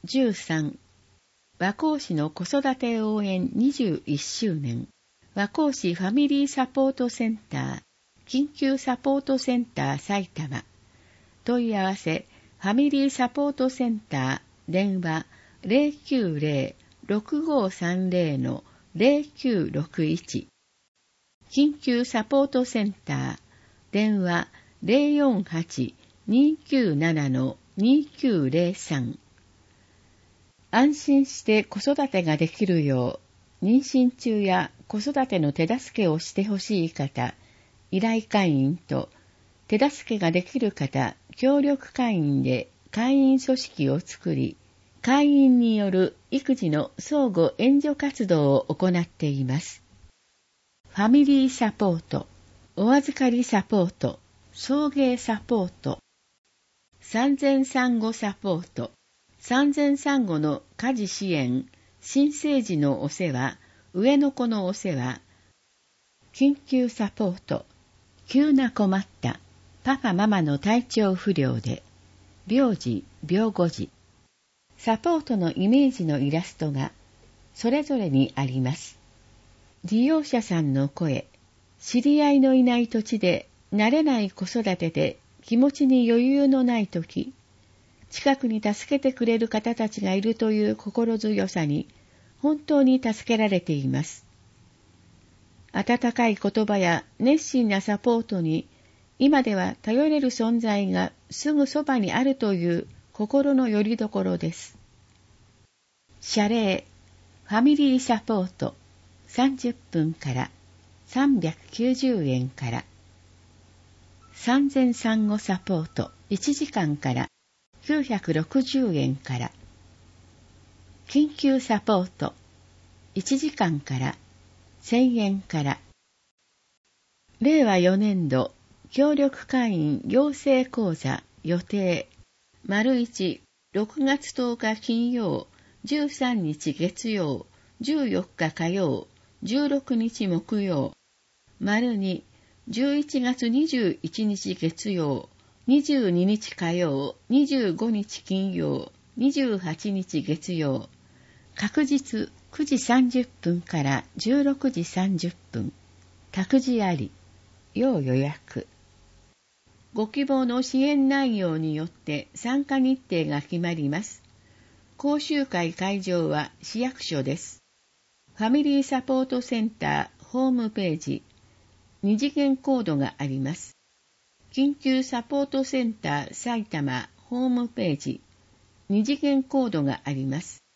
13和光市の子育て応援21周年和光市ファミリーサポートセンター緊急サポートセンター埼玉問い合わせファミリーサポートセンター電話 090-6530-0961 緊急サポートセンター電話 048-297-2903 安心して子育てができるよう、妊娠中や子育ての手助けをしてほしい方、依頼会員と、手助けができる方、協力会員で会員組織を作り、会員による育児の相互援助活動を行っています。ファミリーサポート、お預かりサポート、送迎サポート、産前産後サポート、産前産後の家事支援、新生児のお世話、上の子のお世話、緊急サポート、急な困った、パパママの体調不良で、病児、病後児、サポートのイメージのイラストがそれぞれにあります。利用者さんの声、知り合いのいない土地で慣れない子育てで気持ちに余裕のないとき、近くに助けてくれる方たちがいるという心強さに本当に助けられています。温かい言葉や熱心なサポートに今では頼れる存在がすぐそばにあるという心の拠り所です。謝礼、ファミリーサポート30分から390円から、産前産後サポート1時間から960円から、緊急サポート1時間から1000円から、令和4年度協力会員養成講座予定 ①6 月10日金曜、13日月曜、14日火曜、16日木曜 ② 11月21日月曜、22日火曜、25日金曜、28日月曜、確実9時30分から16時30分、託児あり、要予約。ご希望の支援内容によって参加日程が決まります。講習会会場は市役所です。ファミリーサポートセンターホームページ、2次元コードがあります。緊急サポートセンター埼玉ホームページ、2次元コードがあります。